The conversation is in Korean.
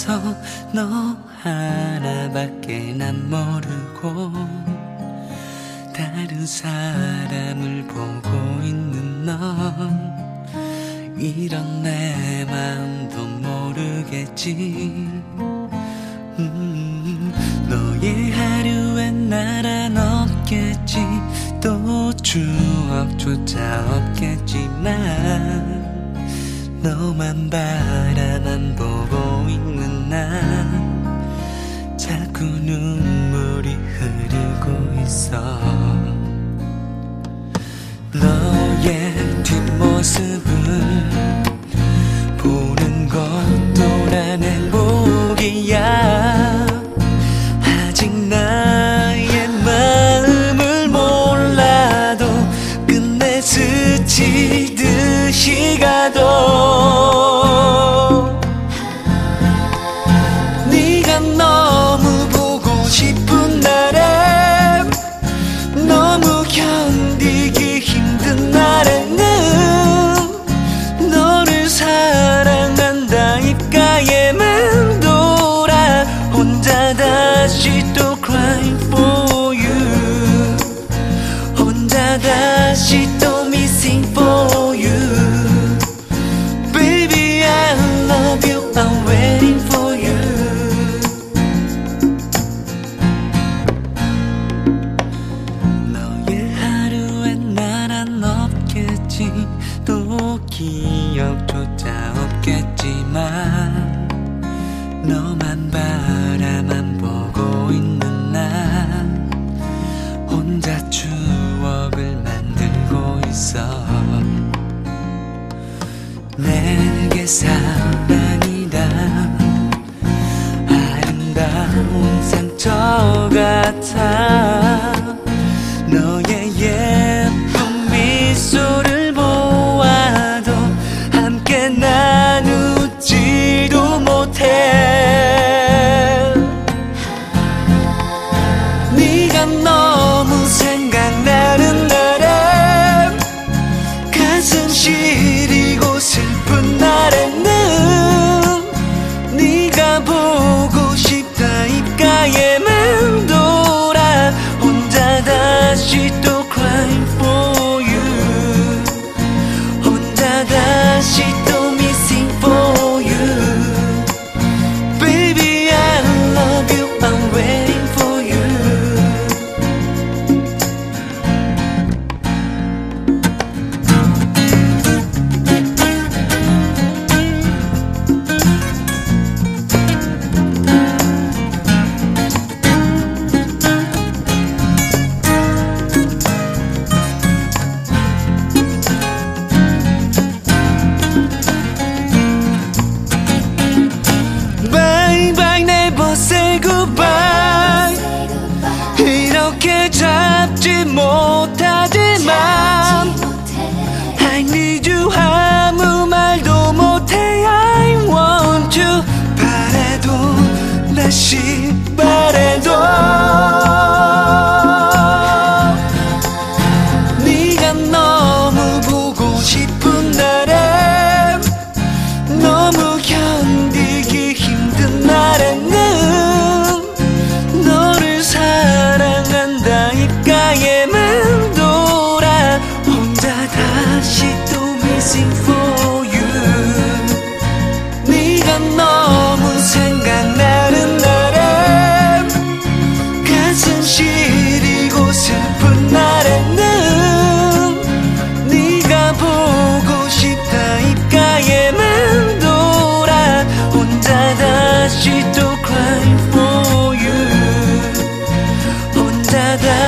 있어. 너 하나밖에 난 모르고 다른 사람을 보고 있는 넌 이런 내 마음도 모르겠지. 너의 하루엔 나란 없겠지. 또 추억조차 없겠지만 너만 바라만 보고 있는 나 자꾸 눈물이 흐르고 있어. 너의 뒷모습을 보는 것도 난 행복이야. 아직 나의 마음을 몰라도 끝내 스치듯이 가도 네가 너무 보고 싶은 날에 너무 견디기 힘든 날에는 너를 사랑한다 입가에 맴돌아 혼자 다시 또 crying for you. 혼자 다시 또 missing for you. Baby I love you, I'm waiting for you. 너의 하루엔 나란 없겠지. 또 기억조차 없겠지만 너만 바라만 보고 있는 나 혼자 추억을 만들고 있어. 내게 사랑이란 아름다운 상처 같아. 너의 예쁜 미소를 보아도 함께 나누지도 못해. 네가 너무 생각나는 날에 가슴 시리고 슬픈 날에는 네가 보고 싶다 입가에 맴돌아 혼자 다시 또 crying for you. 혼자 다시 또 missing for you. Baby I love you, I'm waiting for you. Bye bye never say goodbye. 이렇게 잡지 못하지만 I need you 아무 말도 못해. I want you 바래도 다시 바래도 네가 너무 보고 싶은 날에 너무 견디기 힘든 날에는 너를 사랑한다 입가에 맴돌아 혼자 다시 또 missing for you. 네가 너무 생각나는 날에 가슴 시리고 슬픈 날에는 네가 보고 싶다 입가에 맴돌아 혼자 다시 또 crying for you. 혼자 다시